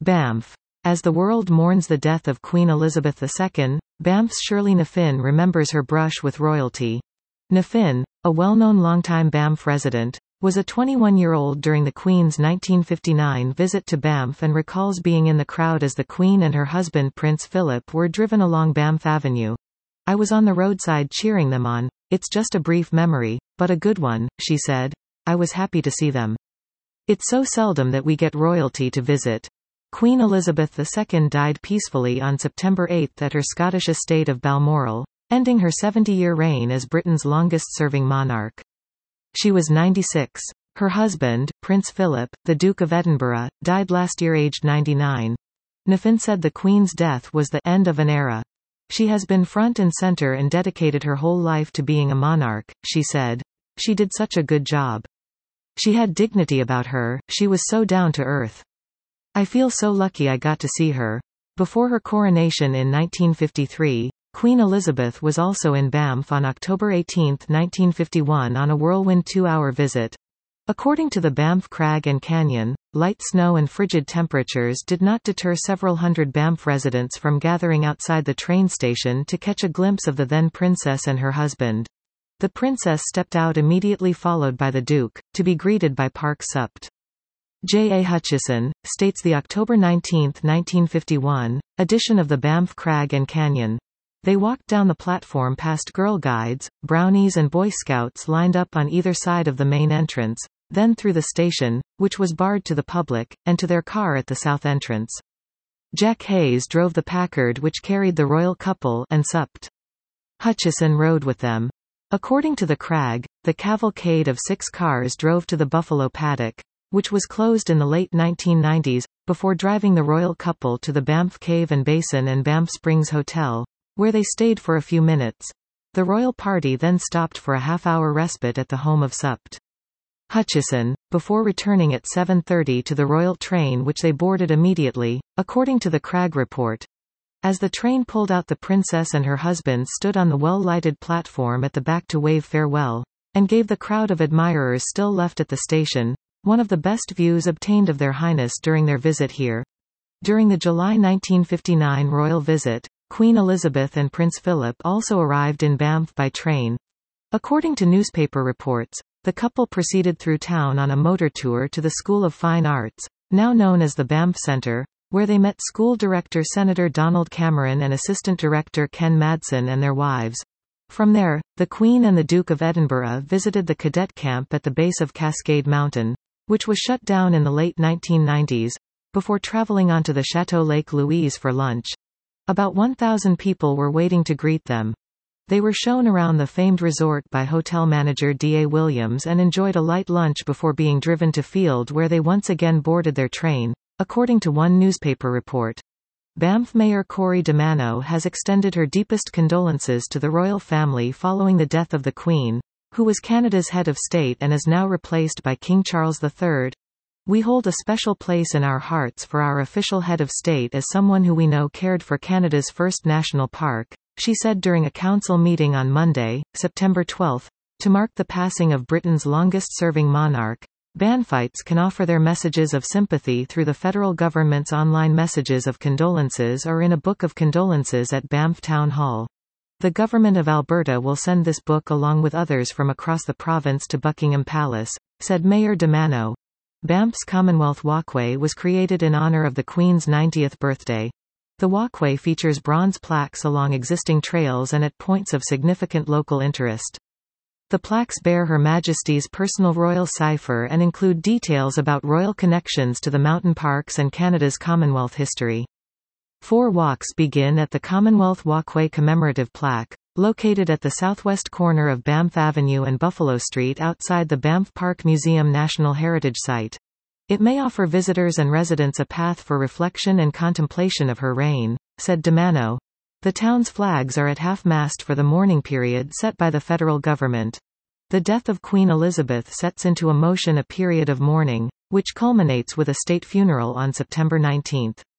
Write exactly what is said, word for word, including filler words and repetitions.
Banff. As the world mourns the death of Queen Elizabeth the Second, Banff's Shirley Kniffin remembers her brush with royalty. Kniffin, a well-known longtime Banff resident, was a twenty-one-year-old during the Queen's nineteen fifty-nine visit to Banff and recalls being in the crowd as the Queen and her husband Prince Philip were driven along Banff Avenue. "I was on the roadside cheering them on. It's just a brief memory, but a good one," she said. "I was happy to see them. It's so seldom that we get royalty to visit." Queen Elizabeth the Second died peacefully on September eighth at her Scottish estate of Balmoral, ending her seventy-year reign as Britain's longest-serving monarch. She was ninety-six. Her husband, Prince Philip, the Duke of Edinburgh, died last year aged ninety-nine. Kniffin said the Queen's death was the end of an era. "She has been front and center and dedicated her whole life to being a monarch," she said. "She did such a good job. She had dignity about her, she was so down to earth. I feel so lucky I got to see her." Before her coronation in nineteen fifty-three, Queen Elizabeth was also in Banff on October eighteenth nineteen fifty-one on a whirlwind two-hour visit. According to the Banff Crag and Canyon, light snow and frigid temperatures did not deter several hundred Banff residents from gathering outside the train station to catch a glimpse of the then princess and her husband. The princess stepped out immediately, followed by the Duke, to be greeted by Park Supt. J A Hutchison, states the October nineteenth nineteen fifty-one, edition of the Banff Crag and Canyon. "They walked down the platform past Girl Guides, Brownies and Boy Scouts lined up on either side of the main entrance, then through the station, which was barred to the public, and to their car at the south entrance. Jack Hayes drove the Packard which carried the royal couple, and Supt. Hutchison rode with them. According to the Crag, the cavalcade of six cars drove to the Buffalo Paddock, which was closed in the late nineteen nineties, before driving the royal couple to the Banff Cave and Basin and Banff Springs Hotel, where they stayed for a few minutes. The royal party then stopped for a half-hour respite at the home of Supt. Hutchison, before returning at seven thirty to the royal train which they boarded immediately, according to the Crag report. As the train pulled out, the princess and her husband stood on the well-lighted platform at the back to wave farewell, and gave the crowd of admirers still left at the station one of the best views obtained of their highness during their visit here. During the July nineteen fifty-nine royal visit, Queen Elizabeth and Prince Philip also arrived in Banff by train. According to newspaper reports, the couple proceeded through town on a motor tour to the School of Fine Arts, now known as the Banff Centre, where they met school director Senator Donald Cameron and assistant director Ken Madsen and their wives. From there, the Queen and the Duke of Edinburgh visited the cadet camp at the base of Cascade Mountain, which was shut down in the late nineteen nineties, before traveling on to the Chateau Lake Louise for lunch. About one thousand people were waiting to greet them. They were shown around the famed resort by hotel manager D A Williams and enjoyed a light lunch before being driven to Field, where they once again boarded their train, according to one newspaper report. Banff Mayor Corey DeMano has extended her deepest condolences to the royal family following the death of the Queen, who was Canada's head of state and is now replaced by King Charles the Third. "We hold a special place in our hearts for our official head of state as someone who we know cared for Canada's first national park," she said during a council meeting on Monday, September twelfth, to mark the passing of Britain's longest-serving monarch. Banffites can offer their messages of sympathy through the federal government's online messages of condolences or in a book of condolences at Banff Town Hall. The Government of Alberta will send this book along with others from across the province to Buckingham Palace, said Mayor DeMano. Banff's Commonwealth Walkway was created in honor of the Queen's ninetieth birthday. The walkway features bronze plaques along existing trails and at points of significant local interest. The plaques bear Her Majesty's personal royal cipher and include details about royal connections to the mountain parks and Canada's Commonwealth history. Four walks begin at the Commonwealth Walkway commemorative plaque, located at the southwest corner of Banff Avenue and Buffalo Street outside the Banff Park Museum National Heritage Site. It may offer visitors and residents a path for reflection and contemplation of her reign, said DeMano. The town's flags are at half-mast for the mourning period set by the federal government. The death of Queen Elizabeth sets into motion a period of mourning, which culminates with a state funeral on September nineteenth.